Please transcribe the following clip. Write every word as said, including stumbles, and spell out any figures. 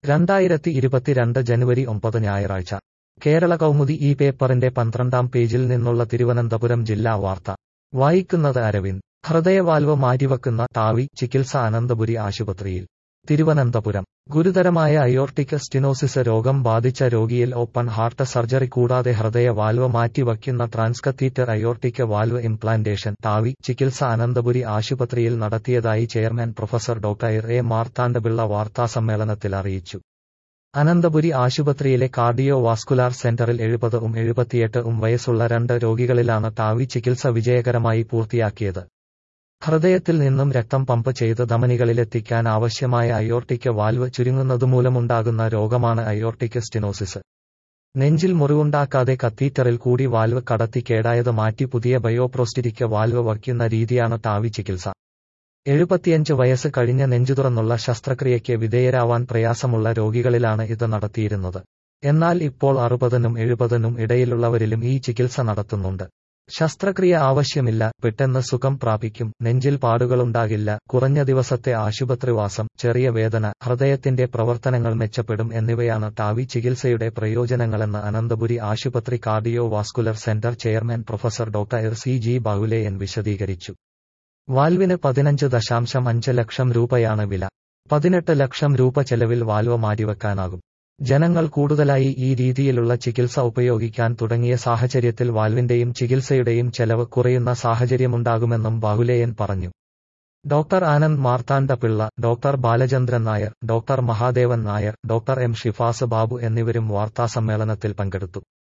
രണ്ടായിരത്തി ഇരുപത്തിരണ്ട് ജനുവരി ഒമ്പത് ഞായറാഴ്ച കേരള കൗമുദി ഈ പേപ്പറിന്റെ പന്ത്രണ്ടാം പേജിൽ നിന്നുള്ള തിരുവനന്തപുരം ജില്ലാ വാർത്ത വായിക്കുന്നത് അരവിന്ദ്. ഹൃദയവാൽവ് മാറ്റിവെക്കുന്ന ടാവി ചികിത്സ അനന്തപുരി ആശുപത്രിയിൽ. തിരുവനന്തപുരം ഗുരുതരമായ അയോർട്ടിക് സ്റ്റിനോസിസ് രോഗം ബാധിച്ച രോഗിയിൽ ഓപ്പൺ ഹാർട്ട് സർജറി കൂടാതെ ഹൃദയ വാൽവ് മാറ്റിവയ്ക്കുന്ന transcatheter aortic valve implantation TAVI ചികിത്സ അനന്തപുരി ആശുപത്രിയിൽ നടത്തിയതായി chairman professor doctor A Marthandapillai വാർത്താസമ്മേളനത്തിൽ അറിയിച്ചു. അനന്തപുരി ആശുപത്രിയിലെ കാർഡിയോ വാസ്കുലാർ സെന്ററിൽ എഴുപത് ഉം എഴുപത്തിയെട്ട് ഉം വയസ്സുള്ള രണ്ട് രോഗികളിലാണ് ടാവി ചികിത്സ വിജയകരമായി പൂർത്തിയാക്കിയത്. ഹൃദയത്തിൽ നിന്നും രക്തം പമ്പ് ചെയ്ത് ധമനികളിലെത്തിക്കാൻ ആവശ്യമായ അയോർട്ടിക് വാൽവ് ചുരുങ്ങുന്നതുമൂലമുണ്ടാകുന്ന രോഗമാണ് അയോർട്ടിക് സ്റ്റിനോസിസ്. നെഞ്ചിൽ മുറിവുണ്ടാക്കാതെ കത്തീറ്ററിൽ കൂടി വാൽവ് കടത്തി കേടായത് മാറ്റി പുതിയ ബയോപ്രോസ്റ്ററ്റിക് വാൽവ് വയ്ക്കുന്ന രീതിയാണ് ടാവി ചികിത്സ. എഴുപത്തിയഞ്ച് വയസ്സ് കഴിഞ്ഞ നെഞ്ചുതുറന്നുള്ള ശസ്ത്രക്രിയയ്ക്ക് വിധേയരാവാൻ പ്രയാസമുള്ള രോഗികളിലാണ് ഇത് നടത്തിയിരുന്നത്. എന്നാൽ ഇപ്പോൾ അറുപതിനും എഴുപതിനും ഇടയിലുള്ളവരിലും ഈ ചികിത്സ നടത്തുന്നുണ്ട്. ശസ്ത്രക്രിയ ആവശ്യമില്ല, പെട്ടെന്ന് സുഖം പ്രാപിക്കും, നെഞ്ചിൽ പാടുകളുണ്ടാകില്ല, കുറഞ്ഞ ദിവസത്തെ ആശുപത്രിവാസം, ചെറിയ വേദന, ഹൃദയത്തിന്റെ പ്രവർത്തനങ്ങൾ മെച്ചപ്പെടും എന്നിവയാണ് ടാവി ചികിത്സയുടെ പ്രയോജനങ്ങളെന്ന് അനന്തപുരി ആശുപത്രി cardiovascular centre chairman professor doctor C G Bahuleyan വിശദീകരിച്ചു. വാൽവിന് പതിനഞ്ച് ദശാംശം അഞ്ച് ലക്ഷം രൂപയാണ് വില. പതിനെട്ട് ലക്ഷം രൂപ ചെലവിൽ വാൽവ് മാറ്റിവെക്കാനാകും. ജനങ്ങൾ കൂടുതലായി ഈ രീതിയിലുള്ള ചികിത്സ ഉപയോഗിക്കാൻ തുടങ്ങിയ സാഹചര്യത്തിൽ വാൽവിന്റെയും ചികിത്സയുടെയും ചെലവ് കുറയുന്ന സാഹചര്യമുണ്ടാകുമെന്നും ബാഹുലേയൻ പറഞ്ഞു. Doctor Anand Marthandapillai, doctor Balachandran Nair, doctor Mahadevan Nair, doctor M Shifas Babu എന്നിവരും വാർത്താസമ്മേളനത്തിൽ പങ്കെടുത്തു.